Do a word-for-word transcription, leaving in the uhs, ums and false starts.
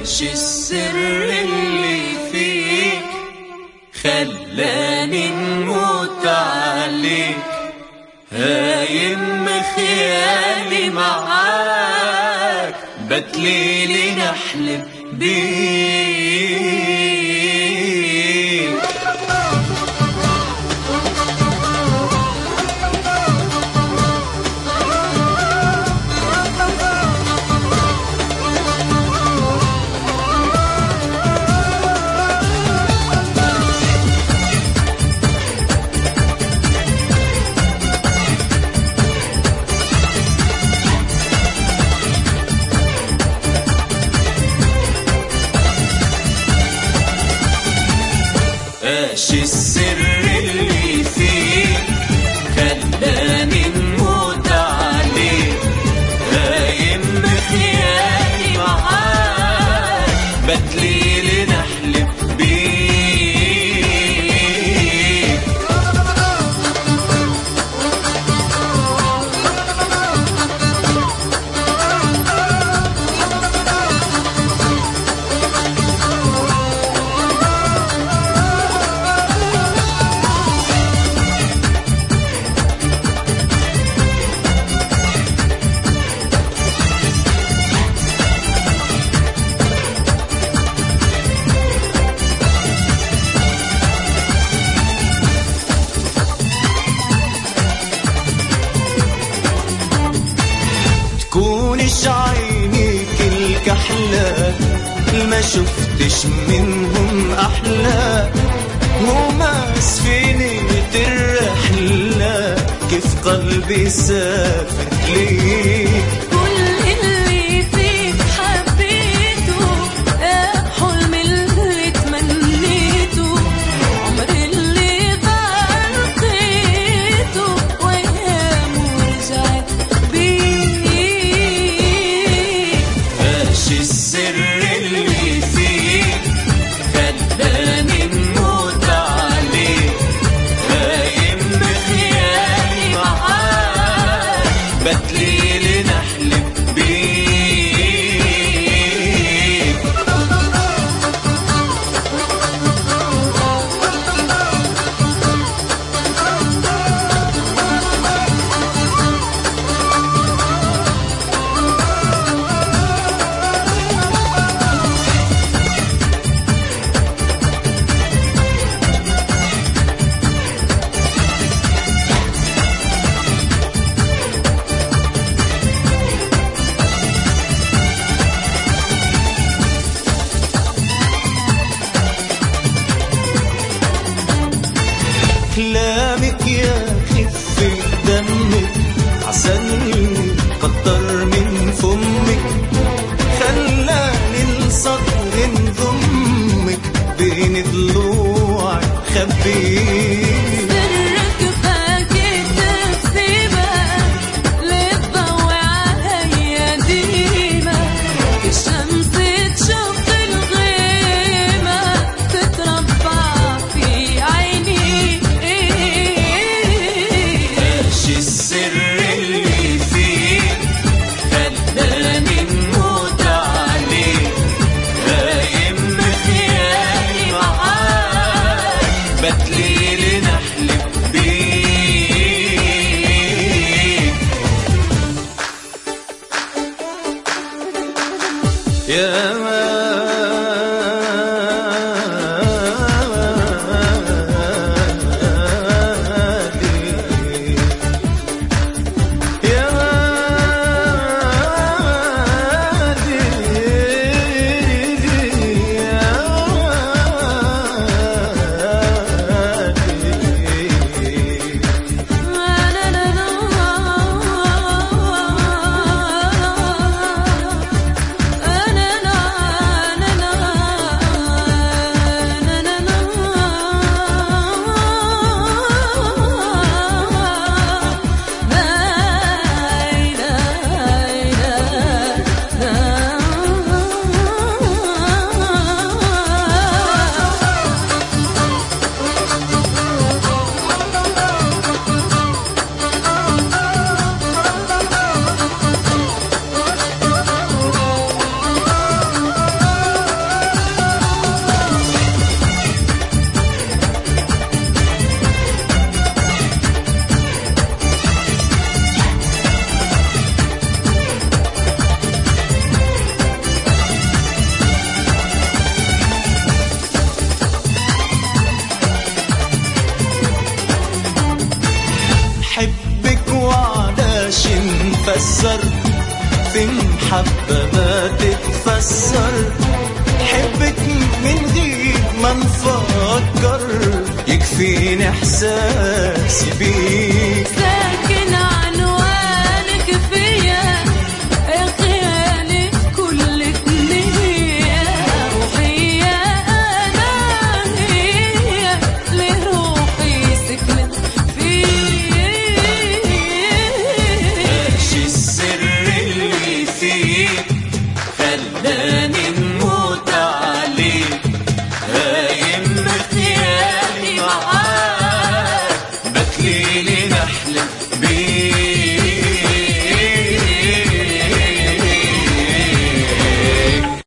ايش السر اللي فيك خلاني نموت عليك، هايم خيالي معاك بتليلي نحلم بيك. ايش السر اللي فيك خلاني نموت عليك، هايم خيالي معاك بتليلي نحلم بيك. تكونش عينيك الكحلة ما شفتش منهم أحلى، هما سفينة الرحلة كيف قلبي سافر ليك. كل اللي فيك حبيته، حلم اللي تمنيته، عمر اللي ضايقته وأيام ورجعت بيك. ايش السر اللي فيك خلاني نموت عليك، هايم خيالي معاك بتليلي نحلم بيك. كلامك يا خفة دمك عسلني كتر من فمك، خلاني الصدر نضمك بين ضلوعك خبيك. سرك فاكت بسيبك للضوء عليا ديما، الشمس تشوف الغيمة تتربع في عيني. ايش السر اللي فيك خلاني نموت عليك، هايم خيالي معاك بتليلي تتكسر، في محبة ما تتفسر، حبك من غير ما نفكر، يكفيني احساسي بيك. ساكن عنوانك فيا يا خيالي كل ثنية، وهي أنا هي لروحي سكنت فيك. ماشي السر اللي فيك خلاني نموت عليك، هايم بخيالي معاك بكليلي نحلم